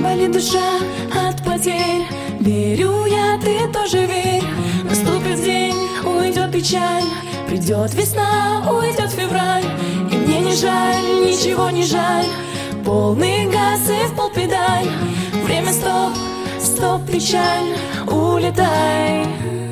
Болит душа от потерь, верю я, ты тоже верь. Наступит день, уйдет печаль, придет весна, уйдет февраль. И мне не жаль, ничего не жаль, полный газ и в пол педаль. Время стоп, стоп, печаль, улетай.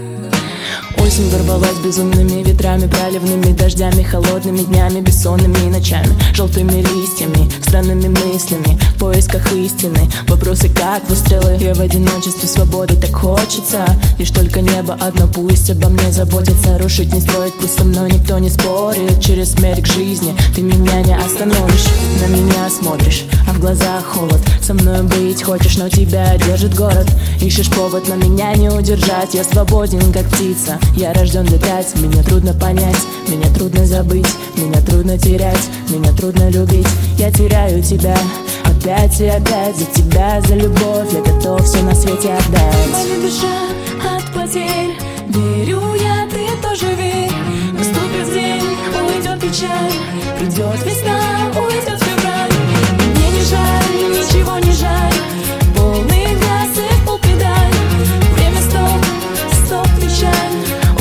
Осень ворвалась безумными ветрами, проливными дождями, холодными днями, бессонными ночами, желтыми листьями, странными мыслями, в поисках истины. Вопросы как выстрелы, я в одиночестве свободы так хочется. Лишь только небо одно пусть обо мне заботится. Рушить не строить, пусть со мной никто не спорит. Через смерть к жизни ты меня не остановишь. На меня смотришь, а в глазах холод. Со мной быть хочешь, но тебя держит город. Ищешь повод, но меня не удержать. Я свободен, как птица, я рожден летать. Меня трудно понять, меня трудно забыть, меня трудно терять, меня трудно любить. Я теряю тебя опять и опять. За тебя, за любовь я готов все на свете отдать. Болит душа от потерь, верю я, ты тоже верь. Наступит день, уйдет печаль, придет весна, уйдет февраль. Мне не жаль, ничего не жаль, полный газ и в пол педаль. Время стоп, стоп, печаль,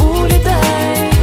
улетай.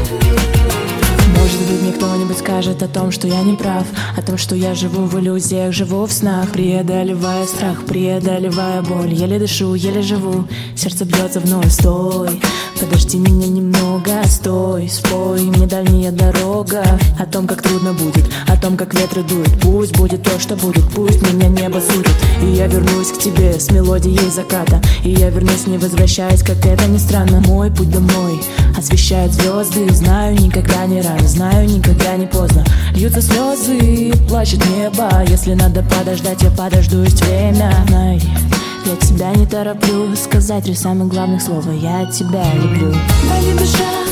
Может быть, мне кто-нибудь скажет о том, что я не прав, о том, что я живу в иллюзиях, живу в снах, преодолевая страх, преодолевая боль. Еле дышу, еле живу, сердце бьется вновь. Стой, подожди меня немного, стой, спой мне дальняя дорога. О том, как трудно будет, о том, как ветры дуют. Пусть будет то, что будет, пусть меня небо судит. И я вернусь к тебе с мелодией заката. И я вернусь, не возвращаясь, как это ни странно. Мой путь домой освещают звезды. Знаю, никогда не рано, знаю, никогда не поздно. Льются слезы, плачет небо. Если надо подождать, я подожду, есть время. Знай, я тебя не тороплю сказать три самых главных слова: я тебя люблю. Болит душа